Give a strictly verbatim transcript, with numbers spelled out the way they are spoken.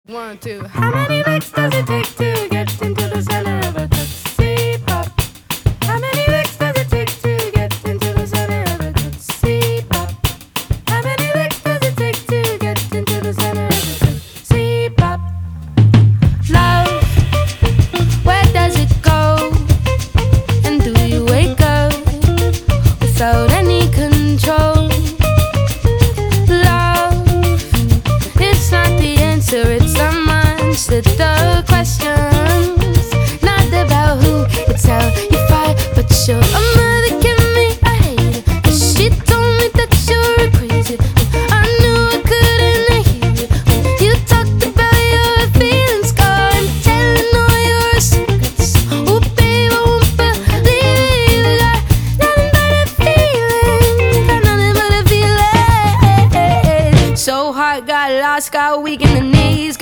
One, two. How many licks does it take to get into the center of a Tootsie Pop? How many licks does it take to get into the center of a Tootsie Pop? How many licks does it take to get into the center of a Tootsie Pop? Love, where does it go? And do you wake up without any control? Love, it's not the answer, it's the mindset. The questions, not about who, it's how you fight. But you're a mother, give me a hater, 'cause she told me that you're crazy. I knew I couldn't hear it when you talked about your feelings, girl, and telling all your secrets. Oh babe, I won't believe it. Got nothing but a feeling, got nothing but a feeling. So hard, got lost, got weak in the